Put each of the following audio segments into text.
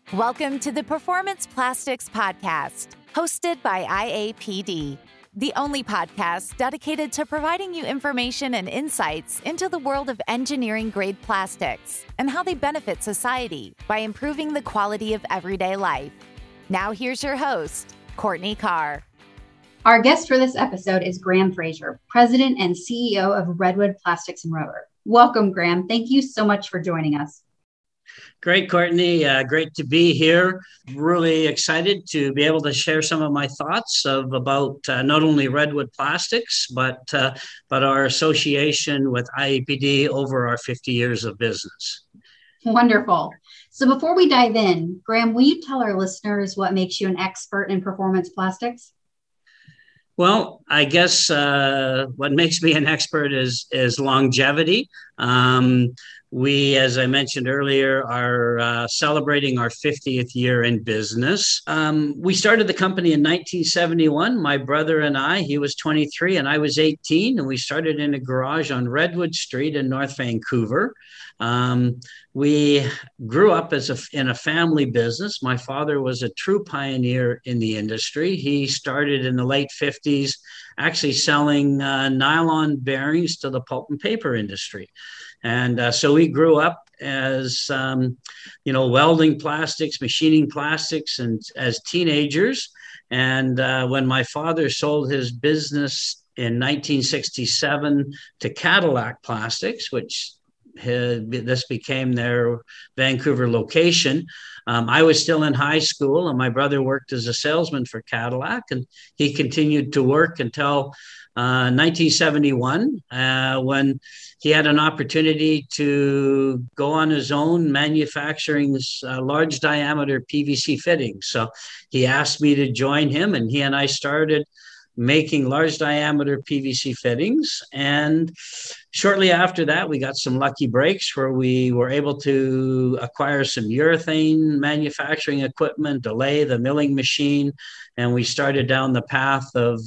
Welcome to the Performance Plastics Podcast, hosted by IAPD, the only podcast dedicated to providing you information and insights into the world of engineering-grade plastics and how they benefit society by improving the quality of everyday life. Now here's your host, Courtney Carr. Our guest for this episode is Graham Fraser, President and CEO of Redwood Plastics and Rubber. Welcome, Graham. Thank you so much for joining us. Great, Courtney. Great to be here. Really excited to be able to share some of my thoughts about not only Redwood Plastics, but our association with IAPD over our 50 years of business. Wonderful. So before we dive in, Graham, will you tell our listeners what makes you an expert in performance plastics? Well, I guess what makes me an expert is longevity. We, as I mentioned earlier, are celebrating our 50th year in business. We started the company in 1971. My brother and I, he was 23 and I was 18, and we started in a garage on Redwood Street in North Vancouver. We grew up in a family business. My father was a true pioneer in the industry. He started in the late 50s, actually selling nylon bearings to the pulp and paper industry. And so we grew up as, welding plastics, machining plastics, and as teenagers. And when my father sold his business in 1967 to Cadillac Plastics, which this became their Vancouver location, I was still in high school, and my brother worked as a salesman for Cadillac, and he continued to work until 1971, when he had an opportunity to go on his own manufacturing large diameter PVC fittings. So he asked me to join him, and he and I started making large diameter PVC fittings. And shortly after that, we got some lucky breaks where we were able to acquire some urethane manufacturing equipment, a lathe, a milling machine, and we started down the path of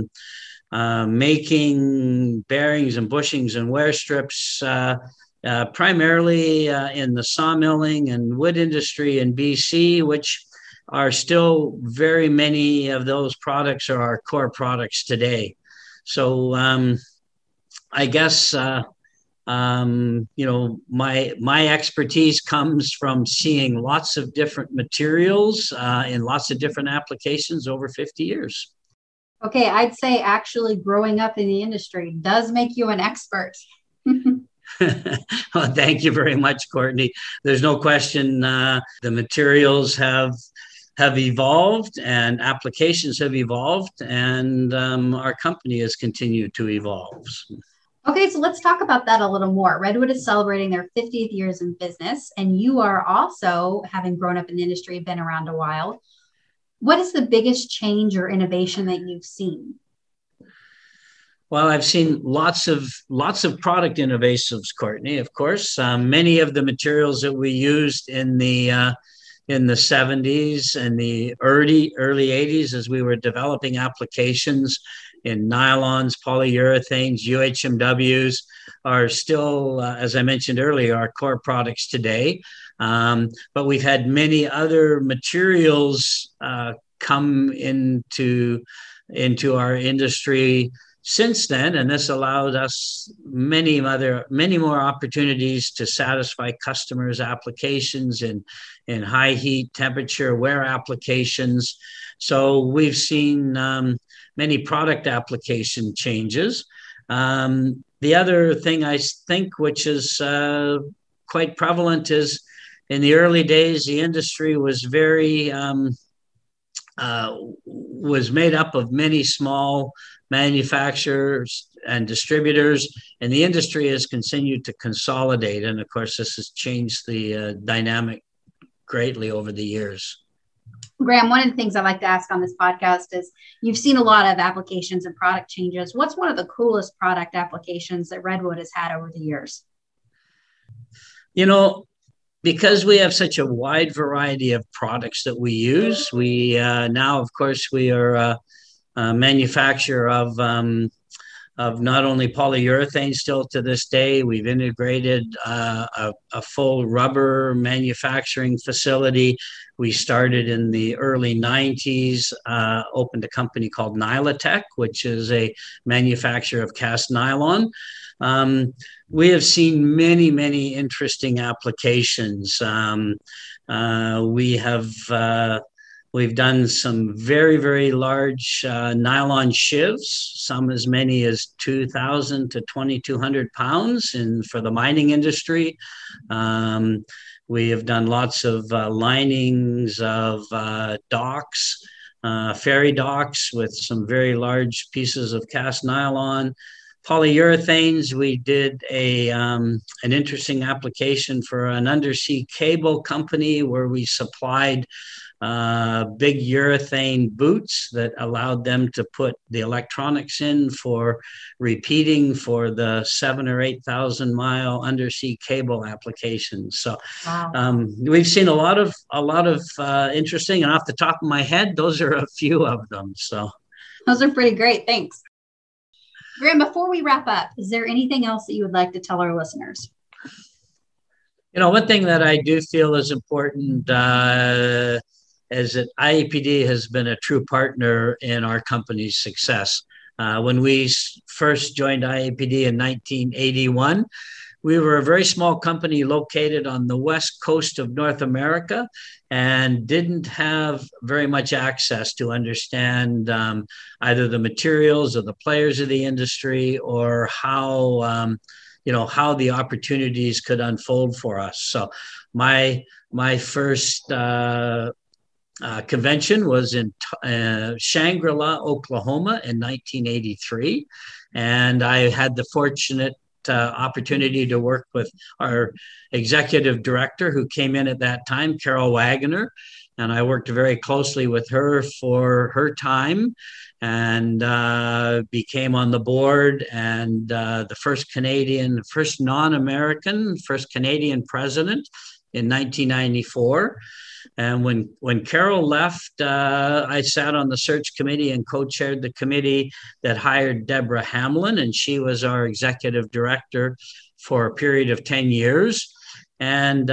making bearings and bushings and wear strips, primarily in the sawmilling and wood industry in BC, which are still very many of those products are our core products today. So I guess my expertise comes from seeing lots of different materials in lots of different applications over 50 years. Okay, I'd say actually growing up in the industry does make you an expert. Well, thank you very much, Courtney. There's no question the materials have evolved and applications have evolved, and our company has continued to evolve. Okay, so let's talk about that a little more. Redwood is celebrating their 50th years in business, and you are also, having grown up in the industry, been around a while. What is the biggest change or innovation that you've seen? Well, I've seen lots of product innovations, Courtney. Of course, many of the materials that we used in the 70s and the early 80s, as we were developing applications in nylons, polyurethanes, UHMWs, are still, as I mentioned earlier, our core products today. But we've had many other materials come into our industry since then, and this allowed us many more opportunities to satisfy customers' applications in high heat temperature wear applications. So we've seen many product application changes. The other thing I think which is quite prevalent is in the early days, the industry was was made up of many small manufacturers and distributors, and the industry has continued to consolidate. And of course, this has changed the dynamic greatly over the years. Graham, one of the things I like to ask on this podcast is, you've seen a lot of applications and product changes. What's one of the coolest product applications that Redwood has had over the years? Because we have such a wide variety of products that we use, we now, of course, we are a manufacturer of of not only polyurethane still to this day. We've integrated a full rubber manufacturing facility. We started in the early 90s, opened a company called Nylatech, which is a manufacturer of cast nylon. We have seen many, many interesting applications. We've done some very, very large nylon shivs, some as many as 2,000 to 2,200 pounds for the mining industry. We have done lots of linings of docks, ferry docks with some very large pieces of cast nylon. Polyurethanes, we did an interesting application for an undersea cable company where we supplied big urethane boots that allowed them to put the electronics in for repeating for the 7,000 or 8,000 mile undersea cable applications. So wow. We've seen a lot of interesting, and off the top of my head, those are a few of them. So those are pretty great. Thanks. Graham, before we wrap up, is there anything else that you would like to tell our listeners? One thing that I do feel is important is that IAPD has been a true partner in our company's success. When we first joined IAPD in 1981, we were a very small company located on the west coast of North America and didn't have very much access to understand either the materials or the players of the industry or how the opportunities could unfold for us. So my first convention was in Shangri-La, Oklahoma in 1983. And I had the fortunate opportunity to work with our executive director who came in at that time, Carol Wagner. And I worked very closely with her for her time and became on the board and the first Canadian president in 1994. And when Carol left, I sat on the search committee and co-chaired the committee that hired Deborah Hamlin, and she was our executive director for a period of 10 years. And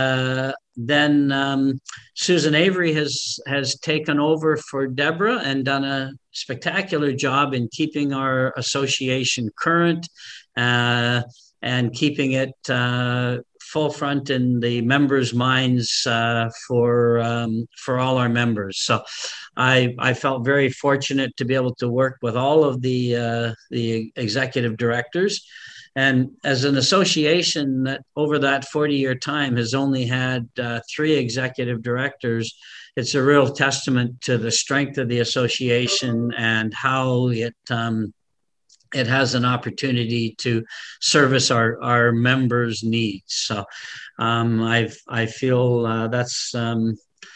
then Susan Avery has taken over for Deborah and done a spectacular job in keeping our association current and keeping it full front in the members' minds for all our members. So I felt very fortunate to be able to work with all of the executive directors. And as an association that over that 40-year time has only had 3 executive directors, it's a real testament to the strength of the association and how it has an opportunity to service our members' needs. So I feel that's been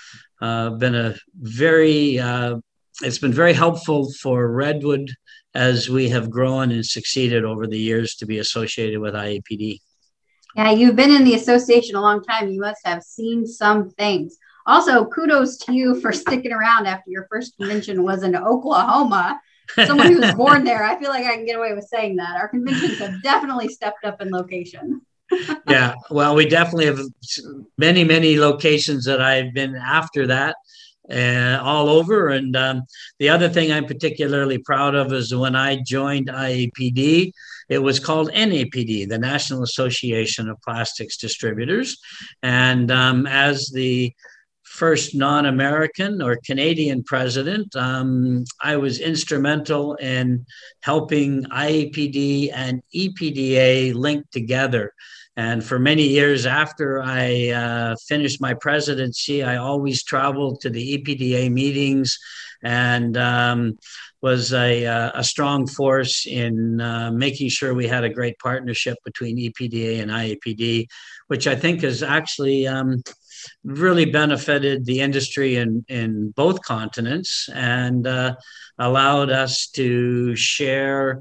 it's been very helpful for Redwood as we have grown and succeeded over the years to be associated with IAPD. Yeah, you've been in the association a long time. You must have seen some things. Also, kudos to you for sticking around after your first convention was in Oklahoma. Someone who was born there, I feel like I can get away with saying that. Our conventions have definitely stepped up in location. Yeah, well, we definitely have many, many locations that I've been after that. All over. And the other thing I'm particularly proud of is when I joined IAPD, it was called NAPD, the National Association of Plastics Distributors. And as the first non-American or Canadian president, I was instrumental in helping IAPD and EPDA link together. And for many years after I finished my presidency, I always traveled to the EPDA meetings and was a strong force in making sure we had a great partnership between EPDA and IAPD, which I think has actually really benefited the industry in both continents and allowed us to share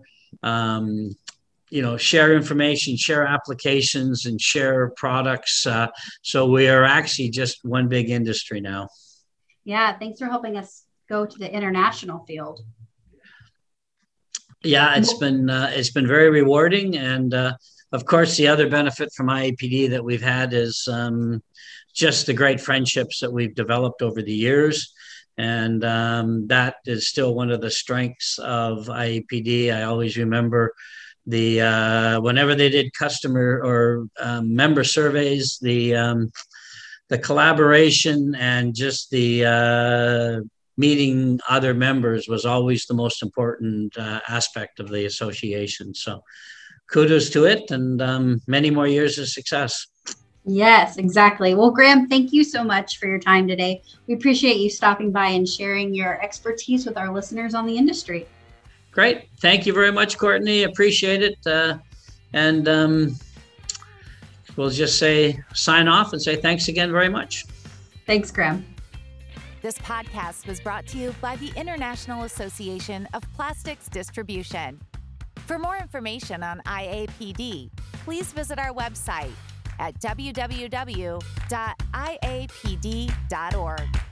share information, share applications, and share products. So we are actually just one big industry now. Yeah, thanks for helping us go to the international field. Yeah, it's been very rewarding, and of course, the other benefit from IAPD that we've had is just the great friendships that we've developed over the years, and that is still one of the strengths of IAPD. I always remember whenever they did customer or member surveys, the collaboration and just the meeting other members was always the most important aspect of the association. So kudos to it, and many more years of success. Yes, exactly. Well, Graham, thank you so much for your time today. We appreciate you stopping by and sharing your expertise with our listeners on the industry. Great. Thank you very much, Courtney. Appreciate it. And we'll just sign off and say thanks again very much. Thanks, Graham. This podcast was brought to you by the International Association of Plastics Distribution. For more information on IAPD, please visit our website at www.iapd.org.